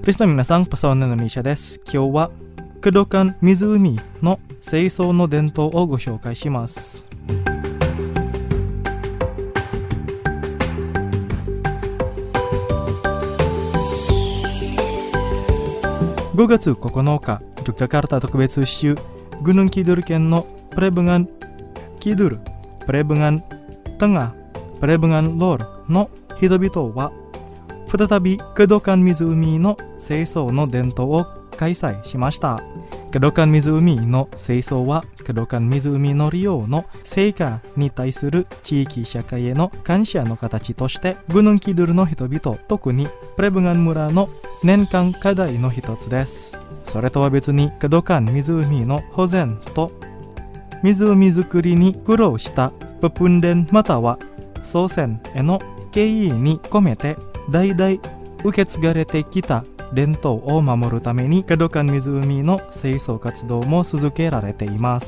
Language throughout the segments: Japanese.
リスナー皆さん、パソンネのニシャです。今日はクドカン湖の清掃の伝統をご紹介します。5月9日、ヨグヤカルタ特別州グヌンキドゥル県のプレブガンキドゥル、プレブガンタガ、プレブガンロールの人々は再びクドカン湖の清掃の伝統を開催しました。クドカン湖の清掃はクドカン湖の利用の成果に対する地域社会への感謝の形としてグヌンキドゥルの人々、特にプレブガン村の年間課題の一つです。それとは別にクドカン湖の保全と湖作りに苦労したププンデンまたは祖先への敬意に込めて代々受け継がれてきた伝統を守るためにクドカン湖の清掃活動も続けられています。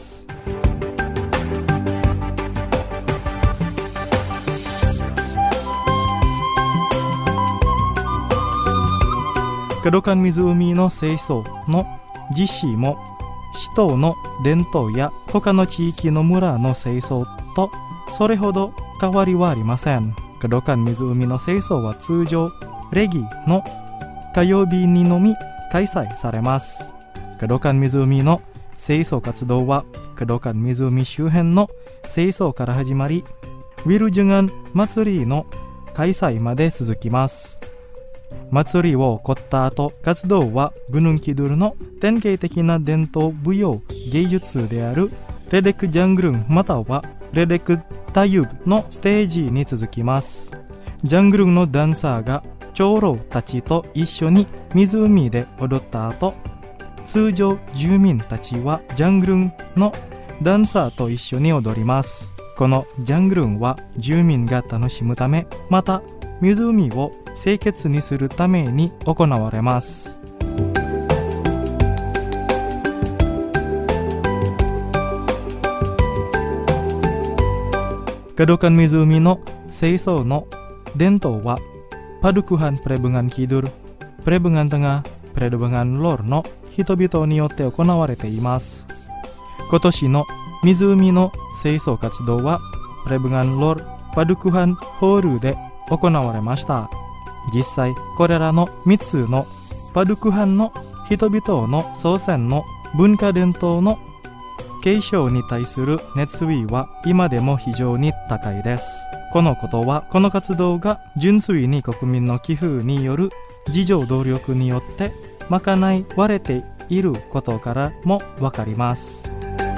クドカン湖の清掃の実施も市島の伝統や他の地域の村の清掃とそれほど変わりはありません。クドカン湖の清掃は通常レギの火曜日にのみ開催されます。クドカン湖の清掃活動はクドカン湖周辺の清掃から始まりウィルジュガン祭りの開催まで続きます。祭りを起こった後、活動はグヌンキドゥルの典型的な伝統舞踊芸術であるレデクジャングルンまたはレデクタユブのステージに続きます。ジャングルンのダンサーが長老たちと一緒に湖で踊った後、通常住民たちはジャングルンのダンサーと一緒に踊ります。このジャングルンは住民が楽しむため、また湖を清潔にするために行われます。クドカン湖の清掃の伝統はパドゥクハンプレブガンキドゥル、プレブガンタガ、プレブガンロールの人々によって行われています。今年の湖の清掃活動はプレブガンロールパドゥクハンホールで行われました。実際これらの3つのパドゥクハンの人々の祖先の文化伝統の継承に対する熱意は今でも非常に高いです。このことはこの活動が純粋に国民の寄付による自助努力によって賄われていることからもわかります。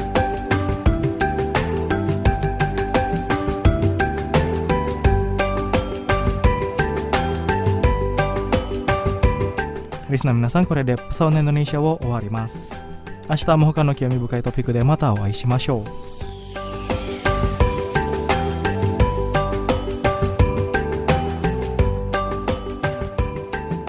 リスナー皆さん、これでパソンインドネシアを終わります。明日も他の興味深いトピックでまたお会いしましょう。